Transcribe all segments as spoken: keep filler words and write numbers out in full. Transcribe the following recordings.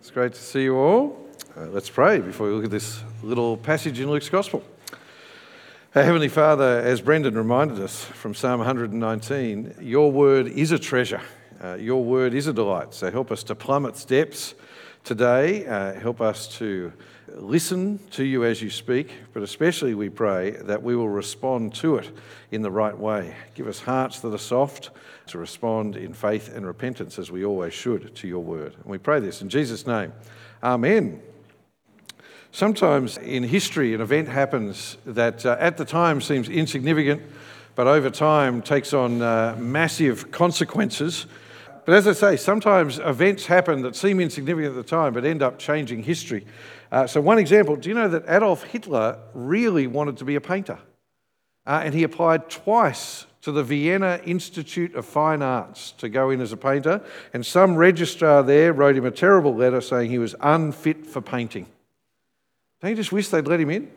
It's great to see you all. Uh, let's pray before we look at this little passage in Luke's Gospel. Our Heavenly Father, as Brendan reminded us from Psalm one nineteen, your word is a treasure. Uh, your word is a delight. So help us to plumb its depths today. Uh, help us to listen to you as you speak, but especially we pray that we will respond to it in the right way. Give us hearts that are soft to respond in faith and repentance as we always should to your word. And we pray this in Jesus' name. Amen. Sometimes in history an event happens that uh, at the time seems insignificant, but over time takes on uh, massive consequences. But as I say, sometimes events happen that seem insignificant at the time but end up changing history. Uh, so one example, do you know that Adolf Hitler really wanted to be a painter? Uh, and he applied twice to the Vienna Institute of Fine Arts to go in as a painter, and some registrar there wrote him a terrible letter saying he was unfit for painting. Don't you just wish they'd let him in?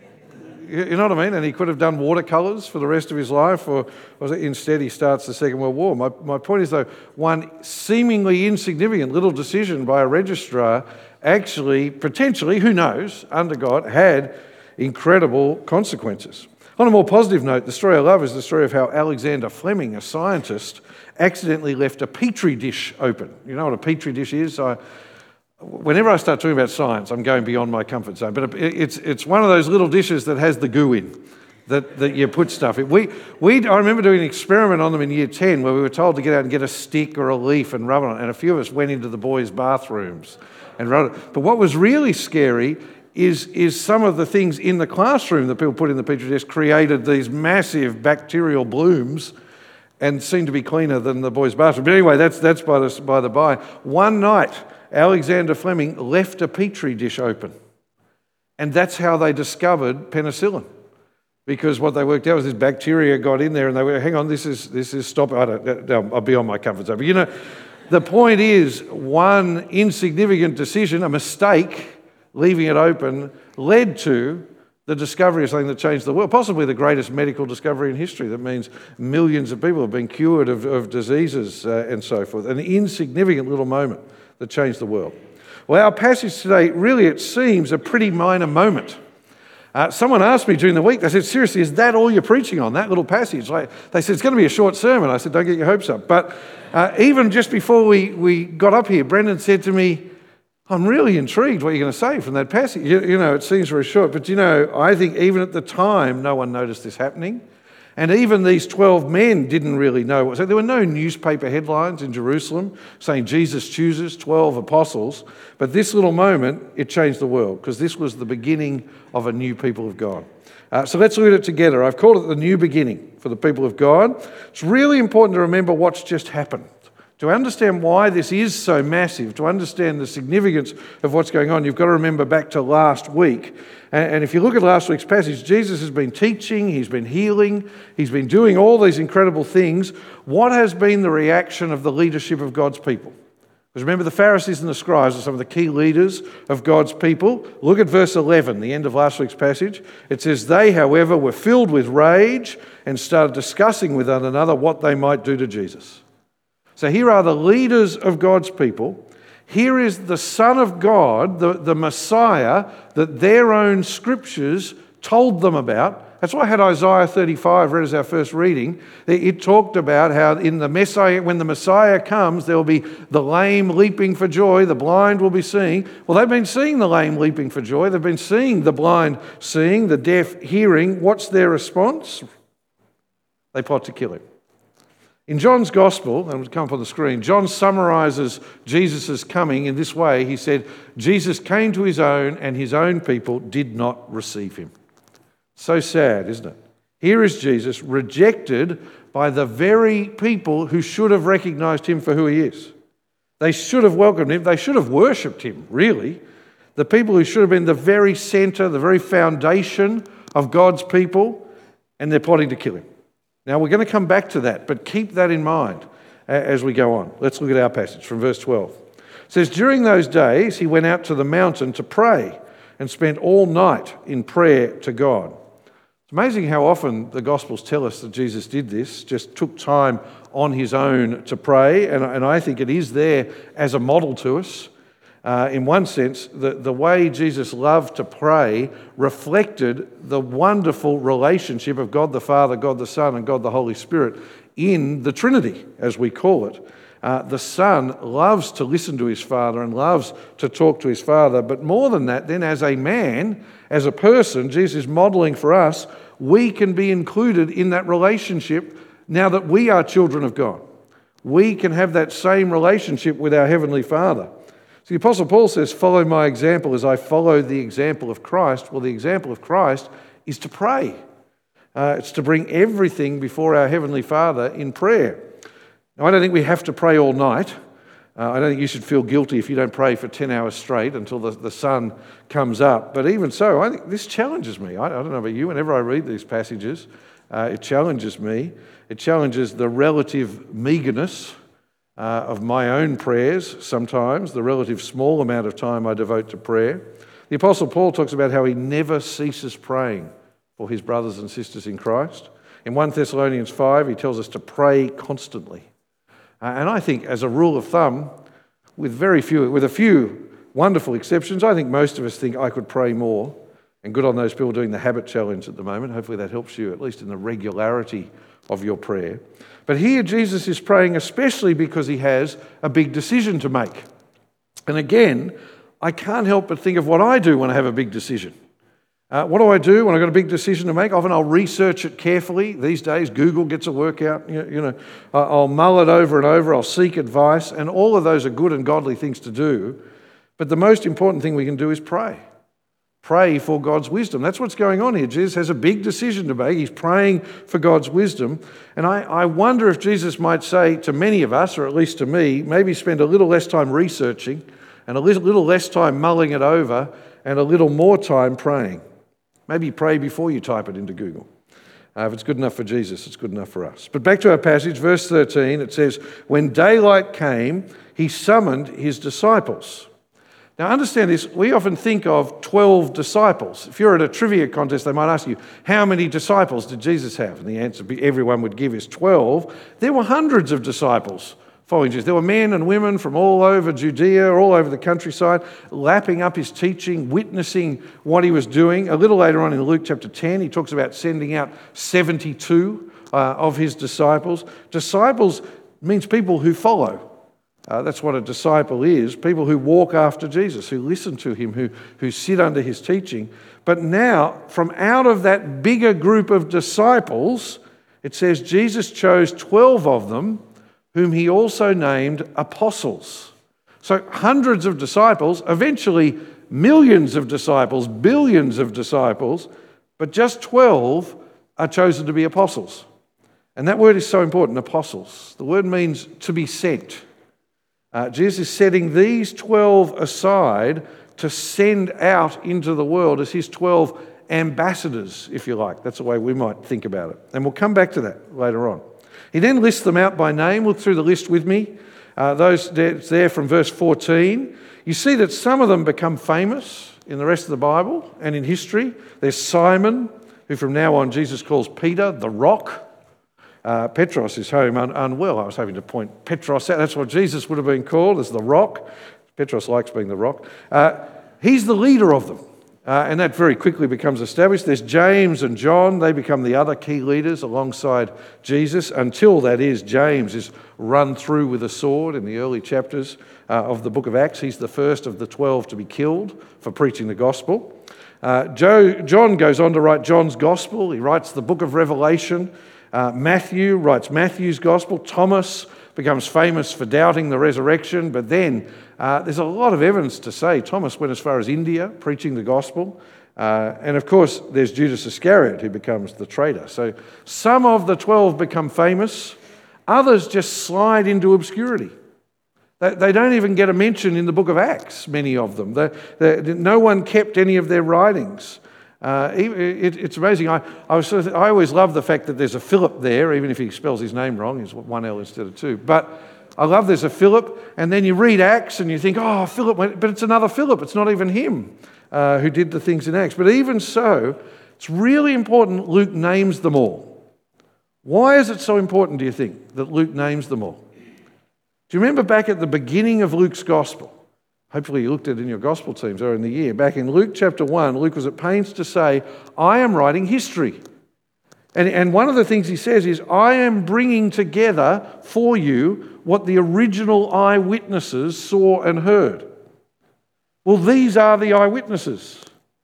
You know what I mean? And he could have done watercolours for the rest of his life, or was it instead he starts the Second World War. My, my point is, though, one seemingly insignificant little decision by a registrar actually, potentially, who knows, under God, had incredible consequences. On a more positive note, the story I love is the story of how Alexander Fleming, a scientist, accidentally left a petri dish open. You know what a petri dish is? I, whenever I start talking about science, I'm going beyond my comfort zone. But it's it's one of those little dishes that has the goo in, that, that you put stuff in. We, we, I remember doing an experiment on them in year ten where we were told to get out and get a stick or a leaf and rub it on, and a few of us went into the boys' bathrooms and rubbed it. But what was really scary is, is some of the things in the classroom that people put in the petri dish created these massive bacterial blooms and seemed to be cleaner than the boys' bathroom. But anyway, that's that's by the, by the by. One night, Alexander Fleming left a petri dish open. And that's how they discovered penicillin. Because what they worked out was this bacteria got in there and they went, hang on, this is, this is stop. I don't, I'll be on my comfort zone. But you know, the point is, one insignificant decision, a mistake, leaving it open, led to the discovery of something that changed the world, possibly the greatest medical discovery in history. That means millions of people have been cured of, of diseases uh, and so forth. An insignificant little moment that changed the world. Well, our passage today, really it seems a pretty minor moment. Uh, someone asked me during the week, they said, seriously, is that all you're preaching on, that little passage? Like, they said, it's going to be a short sermon. I said, don't get your hopes up. But uh, even just before we, we got up here, Brendan said to me, I'm really intrigued what you're going to say from that passage. You, you know, it seems very short, but you know, I think even at the time, no one noticed this happening. And even these twelve men didn't really know what. So there were no newspaper headlines in Jerusalem saying Jesus chooses twelve apostles. But this little moment, it changed the world because this was the beginning of a new people of God. Uh, so let's look at it together. I've called it the new beginning for the people of God. It's really important to remember what's just happened. To understand why this is so massive, to understand the significance of what's going on, you've got to remember back to last week. And if you look at last week's passage, Jesus has been teaching, he's been healing, he's been doing all these incredible things. What has been the reaction of the leadership of God's people? Because remember, the Pharisees and the scribes are some of the key leaders of God's people. Look at verse eleven, the end of last week's passage. It says, they, however, were filled with rage and started discussing with one another what they might do to Jesus. So here are the leaders of God's people. Here is the Son of God, the, the Messiah, that their own scriptures told them about. That's why I had Isaiah thirty-five read as our first reading. It talked about how in the Messiah, when the Messiah comes, there will be the lame leaping for joy, the blind will be seeing. Well, they've been seeing the lame leaping for joy. They've been seeing the blind seeing, the deaf hearing. What's their response? They plot to kill him. In John's Gospel, and it'll come up on the screen, John summarises Jesus' coming in this way. He said, Jesus came to his own and his own people did not receive him. So sad, isn't it? Here is Jesus rejected by the very people who should have recognised him for who he is. They should have welcomed him. They should have worshipped him, really. The people who should have been the very centre, the very foundation of God's people, and they're plotting to kill him. Now, we're going to come back to that, but keep that in mind as we go on. Let's look at our passage from verse twelve. It says, during those days, he went out to the mountain to pray and spent all night in prayer to God. It's amazing how often the Gospels tell us that Jesus did this, just took time on his own to pray, and, and I think it is there as a model to us. Uh, in one sense, the, the way Jesus loved to pray reflected the wonderful relationship of God the Father, God the Son, and God the Holy Spirit in the Trinity, as we call it. Uh, the Son loves to listen to his Father and loves to talk to his Father, but more than that, then as a man, as a person, Jesus is modelling for us, we can be included in that relationship now that we are children of God. We can have that same relationship with our Heavenly Father. So the Apostle Paul says, follow my example as I follow the example of Christ. Well, the example of Christ is to pray. Uh, it's to bring everything before our Heavenly Father in prayer. Now, I don't think we have to pray all night. Uh, I don't think you should feel guilty if you don't pray for ten hours straight until the, the sun comes up. But even so, I think this challenges me. I, I don't know about you. Whenever I read these passages, uh, it challenges me. It challenges the relative meagreness Uh, of my own prayers sometimes, the relative small amount of time I devote to prayer. The Apostle Paul talks about how he never ceases praying for his brothers and sisters in Christ. In First Thessalonians five, he tells us to pray constantly. Uh, and I think, as a rule of thumb, with very few, with a few wonderful exceptions, I think most of us think I could pray more. And good on those people doing the habit challenge at the moment. Hopefully that helps you, at least in the regularity of your prayer. But here Jesus is praying especially because he has a big decision to make. And again, I can't help but think of what I do when I have a big decision. Uh, what do I do when I've got a big decision to make? Often I'll research it carefully. These days, Google gets a workout. You know, you know, I'll mull it over and over. I'll seek advice. And all of those are good and godly things to do. But the most important thing we can do is pray. Pray for God's wisdom. That's what's going on here. Jesus has a big decision to make. He's praying for God's wisdom. And I, I wonder if Jesus might say to many of us, or at least to me, maybe spend a little less time researching and a little, little less time mulling it over and a little more time praying. Maybe pray before you type it into Google. Uh, if it's good enough for Jesus, it's good enough for us. But back to our passage, verse thirteen, it says, when daylight came, he summoned his disciples. Now, understand this, we often think of twelve disciples. If you're at a trivia contest, they might ask you, how many disciples did Jesus have? And the answer everyone would give is twelve. There were hundreds of disciples following Jesus. There were men and women from all over Judea, all over the countryside, lapping up his teaching, witnessing what he was doing. A little later on in Luke chapter ten, he talks about sending out seventy-two uh, of his disciples. Disciples means people who follow. Uh, that's what a disciple is, people who walk after Jesus, who listen to him, who, who sit under his teaching. But now, from out of that bigger group of disciples, it says Jesus chose twelve of them, whom he also named apostles. So hundreds of disciples, eventually millions of disciples, billions of disciples, but just twelve are chosen to be apostles. And that word is so important, apostles. The word means to be sent. Uh, Jesus is setting these twelve aside to send out into the world as his twelve ambassadors, if you like. That's the way we might think about it. And we'll come back to that later on. He then lists them out by name. Look through the list with me. Uh, those that's there from verse fourteen. You see that some of them become famous in the rest of the Bible and in history. There's Simon, who from now on Jesus calls Peter, the rock. Uh, Petros is home un- unwell. I was having to point Petros out. That's what Jesus would have been called, as the rock. Petros likes being the rock. Uh, he's the leader of them. Uh, and that very quickly becomes established. There's James and John. They become the other key leaders alongside Jesus, until, that is, James is run through with a sword in the early chapters uh, of the book of Acts. He's the first of the twelve to be killed for preaching the gospel. Uh, Joe, John goes on to write John's gospel. He writes the book of Revelation. Uh, Matthew writes Matthew's gospel. Thomas becomes famous for doubting the resurrection, but then uh, there's a lot of evidence to say Thomas went as far as India preaching the gospel. Uh, and of course, there's Judas Iscariot, who becomes the traitor. So some of the twelve become famous, others just slide into obscurity. They, they don't even get a mention in the book of Acts, many of them. They, they, no one kept any of their writings. Uh, it, it's amazing. I, I, was sort of, I always love the fact that there's a Philip there, even if he spells his name wrong. He's one L instead of two. But I love there's a Philip, and then you read Acts and you think, oh, Philip went, but it's another Philip. It's not even him uh, who did the things in Acts. But even so, it's really important Luke names them all. Why is it so important, do you think, that Luke names them all? Do you remember back at the beginning of Luke's gospel, Hopefully you looked at it in your gospel teams earlier in the year. Back in Luke chapter one, Luke was at pains to say, I am writing history. And, and one of the things he says is, I am bringing together for you what the original eyewitnesses saw and heard. Well, these are the eyewitnesses.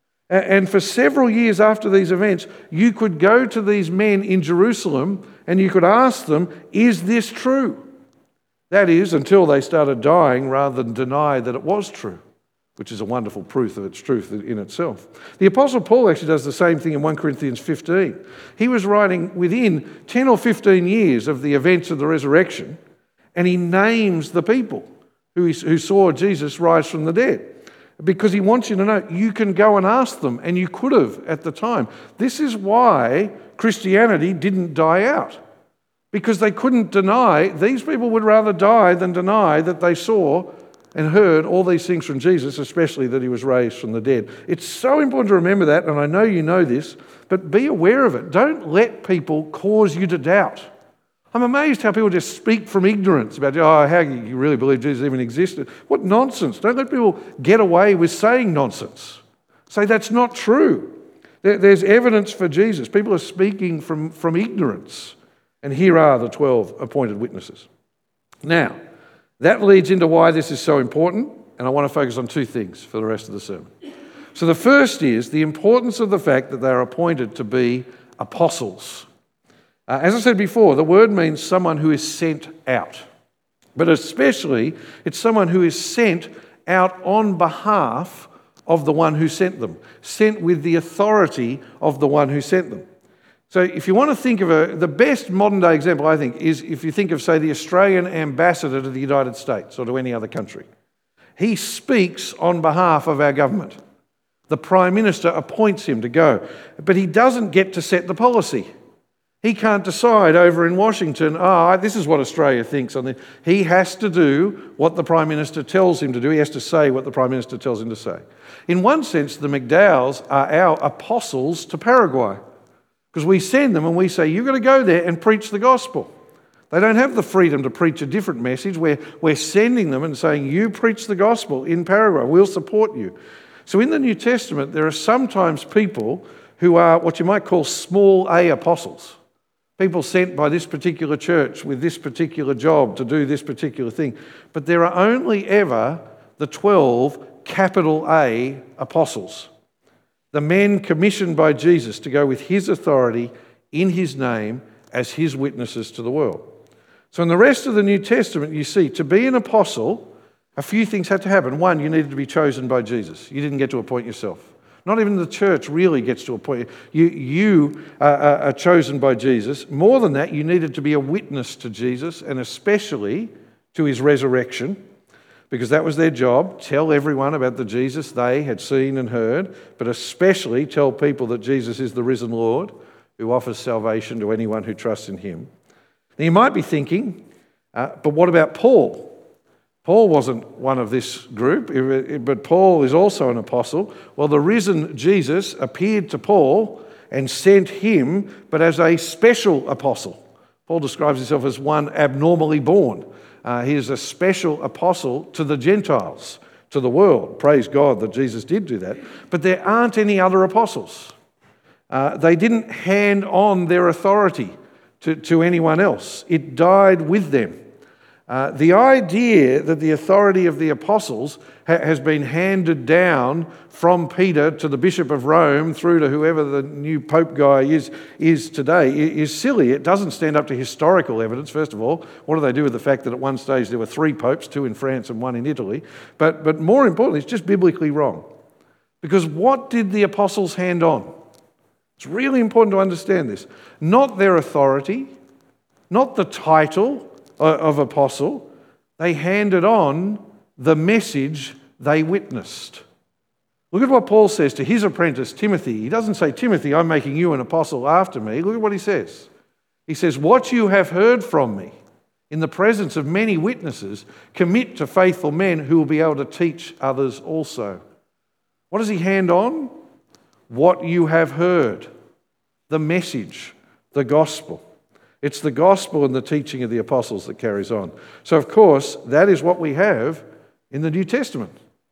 And for several years after these events, you could go to these men in Jerusalem and you could ask them, is this true? That is, until they started dying rather than deny that it was true, which is a wonderful proof of its truth in itself. The Apostle Paul actually does the same thing in First Corinthians fifteen. He was writing within ten or fifteen years of the events of the resurrection, and he names the people who, who saw Jesus rise from the dead. Because he wants you to know, you can go and ask them, and you could have at the time. This is why Christianity didn't die out. Because they couldn't deny, these people would rather die than deny that they saw and heard all these things from Jesus, especially that he was raised from the dead. It's so important to remember that, and I know you know this, but be aware of it. Don't let people cause you to doubt. I'm amazed how people just speak from ignorance about, oh, how you really believe Jesus even existed. What nonsense. Don't let people get away with saying nonsense. Say that's not true. There's evidence for Jesus. People are speaking from, from ignorance. And here are the twelve appointed witnesses. Now, that leads into why this is so important, and I want to focus on two things for the rest of the sermon. So the first is the importance of the fact that they are appointed to be apostles. Uh, as I said before, the word means someone who is sent out. But especially, it's someone who is sent out on behalf of the one who sent them, sent with the authority of the one who sent them. So if you want to think of a, the best modern day example, I think, is if you think of, say, the Australian ambassador to the United States or to any other country. He speaks on behalf of our government. The Prime Minister appoints him to go, but he doesn't get to set the policy. He can't decide over in Washington, oh, this is what Australia thinks on this. He has to do what the Prime Minister tells him to do. He has to say what the Prime Minister tells him to say. In one sense, the McDowells are our apostles to Paraguay. Because we send them and we say, you've got to go there and preach the gospel. They don't have the freedom to preach a different message. We're, we're sending them and saying, you preach the gospel in Paraguay. We'll support you. So in the New Testament, there are sometimes people who are what you might call small a apostles. People sent by this particular church with this particular job to do this particular thing. But there are only ever the twelve capital A apostles. The men commissioned by Jesus to go with his authority in his name as his witnesses to the world. So in the rest of the New Testament, you see, to be an apostle, a few things had to happen. One, you needed to be chosen by Jesus. You didn't get to appoint yourself. Not even the church really gets to appoint you. You, you uh, are chosen by Jesus. More than that, you needed to be a witness to Jesus, and especially to his resurrection, because that was their job. Tell everyone about the Jesus they had seen and heard, but especially tell people that Jesus is the risen Lord who offers salvation to anyone who trusts in him. Now you might be thinking, uh, but what about Paul? Paul wasn't one of this group, but Paul is also an apostle. Well, the risen Jesus appeared to Paul and sent him, but as a special apostle. Paul describes himself as one abnormally born. Uh, he is a special apostle to the Gentiles, to the world. Praise God that Jesus did do that. But there aren't any other apostles. Uh, they didn't hand on their authority to, to anyone else. It died with them. Uh, the idea that the authority of the apostles ha- has been handed down from Peter to the Bishop of Rome through to whoever the new Pope guy is, is today is silly. It doesn't stand up to historical evidence, first of all. What do they do with the fact that at one stage there were three popes, two in France and one in Italy? But, but more importantly, it's just biblically wrong. Because what did the apostles hand on? It's really important to understand this. Not their authority, not the title of apostle. They handed on the message they witnessed. Look at what Paul says to his apprentice Timothy. He doesn't say, Timothy, I'm making you an apostle after me. Look at what he says. He says, what you have heard from me in the presence of many witnesses, commit to faithful men who will be able to teach others also. What does he hand on? What you have heard. The message, the gospel. It's the gospel and the teaching of the apostles that carries on. So, of course, that is what we have in the New Testament.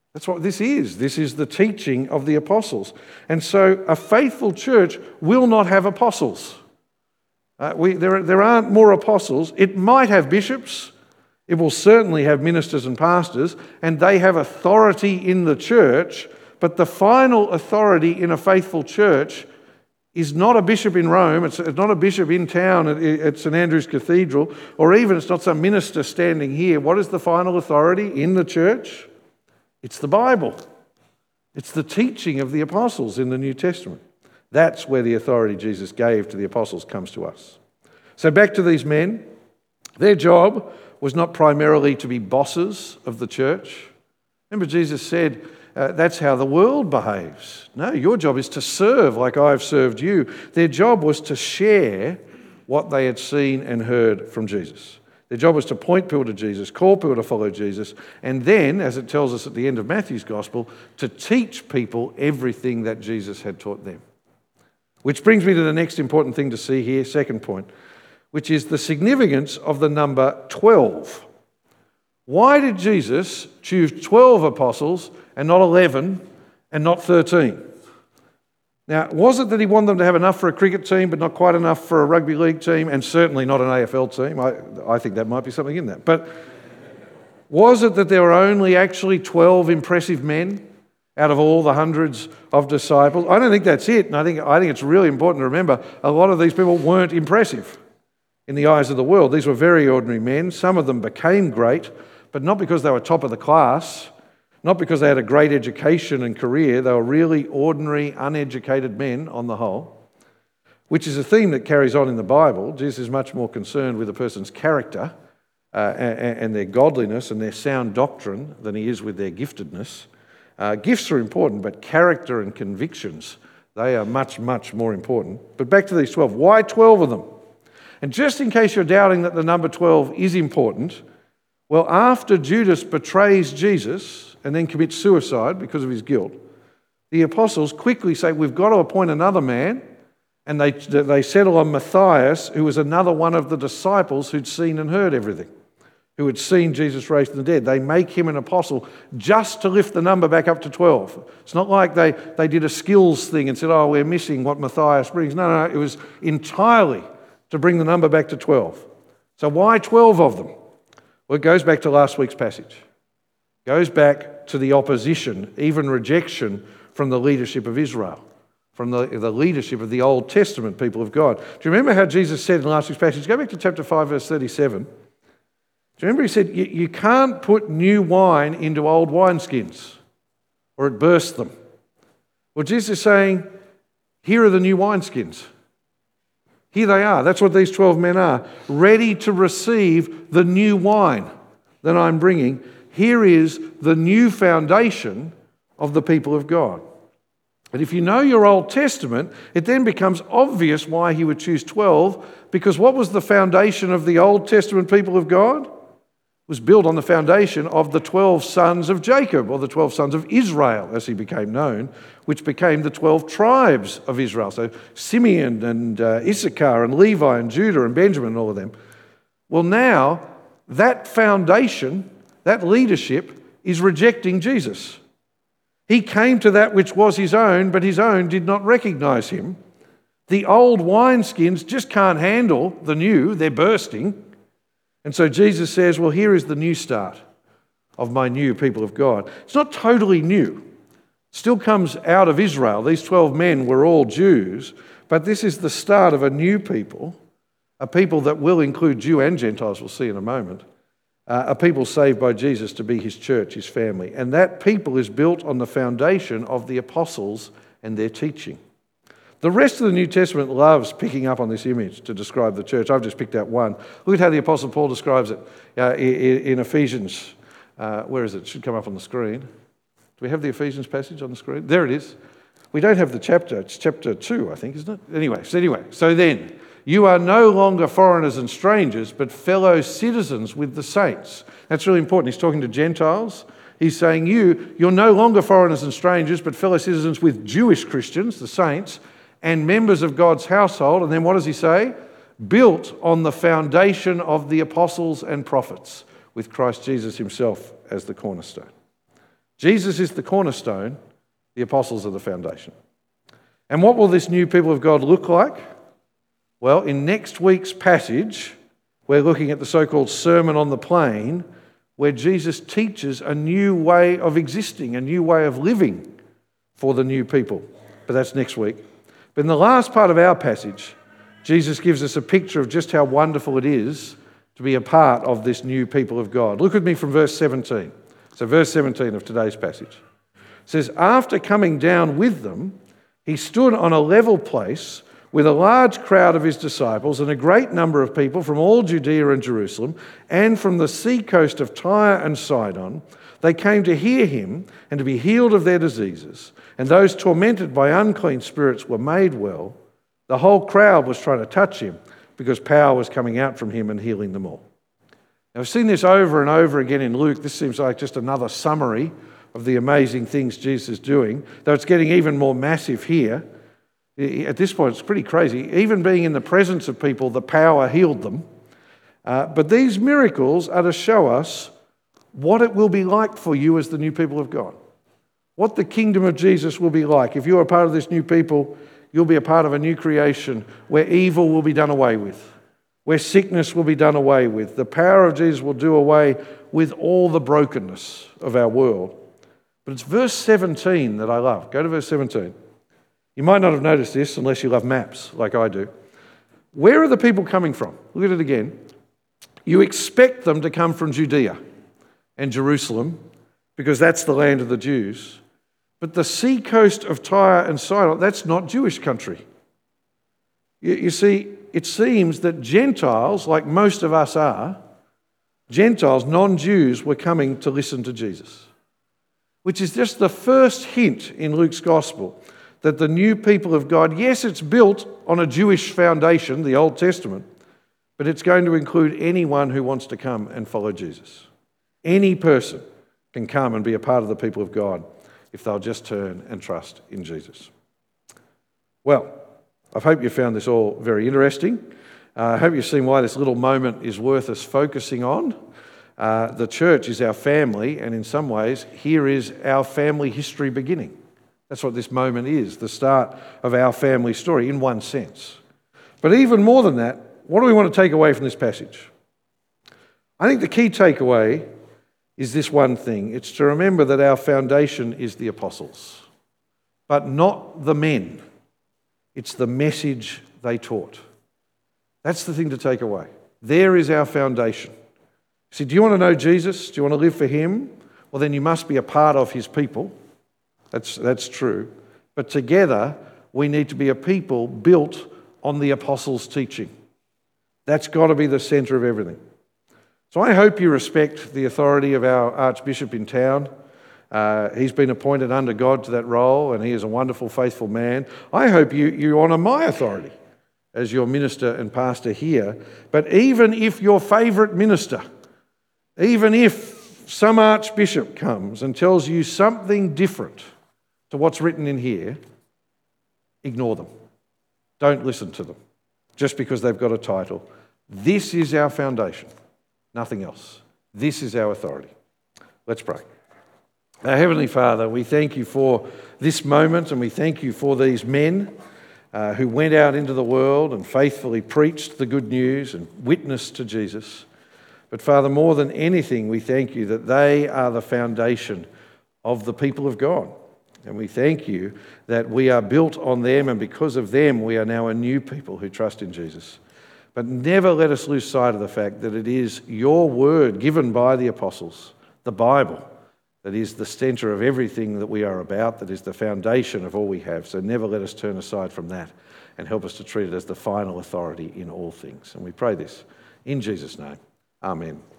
That's what this is. This is the teaching of the apostles. And so a faithful church will not have apostles. Uh, we, there, there aren't more apostles. It might have bishops. It will certainly have ministers and pastors, and they have authority in the church, but the final authority in a faithful church is not a bishop in Rome, it's not a bishop in town at St Andrew's Cathedral, or even it's not some minister standing here. What is the final authority in the church? It's the Bible. It's the teaching of the apostles in the New Testament. That's where the authority Jesus gave to the apostles comes to us. So back to these men. Their job was not primarily to be bosses of the church. Remember, Jesus said, uh, that's how the world behaves. No, your job is to serve like I've served you. Their job was to share what they had seen and heard from Jesus. Their job was to point people to Jesus, call people to follow Jesus, and then, as it tells us at the end of Matthew's Gospel, to teach people everything that Jesus had taught them. Which brings me to the next important thing to see here, second point, which is the significance of the number twelve. Why did Jesus choose twelve apostles and not eleven and not thirteen? Now, was it that he wanted them to have enough for a cricket team but not quite enough for a rugby league team and certainly not an A F L team? I, I think that might be something in that. But was it that there were only actually twelve impressive men out of all the hundreds of disciples? I don't think that's it. And I think, I think it's really important to remember a lot of these people weren't impressive in the eyes of the world. These were very ordinary men. Some of them became great, but not because they were top of the class, not because they had a great education and career. They were really ordinary, uneducated men on the whole, which is a theme that carries on in the Bible. Jesus is much more concerned with a person's character uh, and, and their godliness and their sound doctrine than he is with their giftedness. Uh, gifts are important, but character and convictions, they are much, much more important. But back to these twelve. Why twelve of them? And just in case you're doubting that the number twelve is important, well, after Judas betrays Jesus and then commits suicide because of his guilt, the apostles quickly say, we've got to appoint another man, and they, they settle on Matthias, who was another one of the disciples who'd seen and heard everything, who had seen Jesus raised from the dead. They make him an apostle just to lift the number back up to twelve. It's not like they, they did a skills thing and said, oh, we're missing what Matthias brings. No, no, it was entirely to bring the number back to twelve. So why twelve of them? Well, it goes back to last week's passage. It goes back to the opposition, even rejection from the leadership of Israel, from the, the leadership of the Old Testament people of God. Do you remember how Jesus said in last week's passage? Go back to chapter five, verse thirty-seven. Do you remember he said, you, you can't put new wine into old wineskins or it bursts them. Well, Jesus is saying, here are the new wineskins. Here they are. That's what these twelve men are, ready to receive the new wine that I'm bringing. Here is the new foundation of the people of God. And if you know your Old Testament, it then becomes obvious why he would choose twelve, because what was the foundation of the Old Testament people of God? It was built on the foundation of the twelve sons of Jacob, or the twelve sons of Israel, as he became known, which became the twelve tribes of Israel. So Simeon and uh, Issachar and Levi and Judah and Benjamin and all of them. Well, now that foundation, that leadership is rejecting Jesus. He came to that which was his own, but his own did not recognize him. The old wineskins just can't handle the new. They're bursting. And so Jesus says, well, here is the new start of my new people of God. It's not totally new. It still comes out of Israel. These twelve men were all Jews, but this is the start of a new people, a people that will include Jew and Gentiles, we'll see in a moment, uh, a people saved by Jesus to be his church, his family. And that people is built on the foundation of the apostles and their teaching. The rest of the New Testament loves picking up on this image to describe the church. I've just picked out one. Look at how the Apostle Paul describes it uh, in Ephesians. Uh, where is it? It should come up on the screen. Do we have the Ephesians passage on the screen? There it is. We don't have the chapter. It's chapter two, I think, isn't it? Anyway, so anyway, so then, you are no longer foreigners and strangers, but fellow citizens with the saints. That's really important. He's talking to Gentiles. He's saying you, you're no longer foreigners and strangers, but fellow citizens with Jewish Christians, the saints, and members of God's household. And then what does he say? Built on the foundation of the apostles and prophets, with Christ Jesus himself as the cornerstone. Jesus is the cornerstone, the apostles are the foundation. And what will this new people of God look like? Well, in next week's passage, we're looking at the so-called Sermon on the Plain, where Jesus teaches a new way of existing, a new way of living for the new people. But that's next week. But in the last part of our passage, Jesus gives us a picture of just how wonderful it is to be a part of this new people of God. Look with me from verse seventeen. So verse seventeen of today's passage. It says, after coming down with them, he stood on a level place with a large crowd of his disciples and a great number of people from all Judea and Jerusalem and from the seacoast of Tyre and Sidon. They came to hear him and to be healed of their diseases. And those tormented by unclean spirits were made well. The whole crowd was trying to touch him because power was coming out from him and healing them all. Now, I've seen this over and over again in Luke. This seems like just another summary of the amazing things Jesus is doing, though it's getting even more massive here. At this point, it's pretty crazy. Even being in the presence of people, the power healed them. Uh, but these miracles are to show us what it will be like for you as the new people of God. What the kingdom of Jesus will be like. If you're a part of this new people, you'll be a part of a new creation where evil will be done away with, where sickness will be done away with. The power of Jesus will do away with all the brokenness of our world. But it's verse seventeen that I love. Go to verse seventeen. You might not have noticed this unless you love maps like I do. Where are the people coming from? Look at it again. You expect them to come from Judea and Jerusalem because that's the land of the Jews. But the seacoast of Tyre and Sidon, that's not Jewish country. You, you see, it seems that Gentiles, like most of us are, Gentiles, non-Jews, were coming to listen to Jesus, which is just the first hint in Luke's gospel that the new people of God, yes, it's built on a Jewish foundation, the Old Testament, but it's going to include anyone who wants to come and follow Jesus. Any person can come and be a part of the people of God if they'll just turn and trust in Jesus. Well, I hope you found this all very interesting. Uh, I hope you've seen why this little moment is worth us focusing on. Uh, the church is our family, and in some ways, here is our family history beginning. That's what this moment is, the start of our family story, in one sense. But even more than that, what do we want to take away from this passage? I think the key takeaway is this one thing. It's to remember that our foundation is the apostles, but not the men. It's the message they taught. That's the thing to take away. There is our foundation. See, do you want to know Jesus? Do you want to live for him? Well, then you must be a part of his people. That's, that's true. But together, we need to be a people built on the apostles' teaching. That's got to be the centre of everything. So I hope you respect the authority of our Archbishop in town. Uh, he's been appointed under God to that role, and he is a wonderful, faithful man. I hope you, you honour my authority as your minister and pastor here. But even if your favourite minister, even if some archbishop comes and tells you something different to what's written in here, ignore them. Don't listen to them just because they've got a title. This is our foundation, nothing else. This is our authority. Let's pray. Our Heavenly Father, we thank you for this moment, and we thank you for these men uh, who went out into the world and faithfully preached the good news and witnessed to Jesus. But Father, more than anything, we thank you that they are the foundation of the people of God. And we thank you that we are built on them, and because of them, we are now a new people who trust in Jesus. But never let us lose sight of the fact that it is your word given by the apostles, the Bible, that is the centre of everything that we are about, that is the foundation of all we have. So never let us turn aside from that, and help us to treat it as the final authority in all things. And we pray this in Jesus' name. Amen.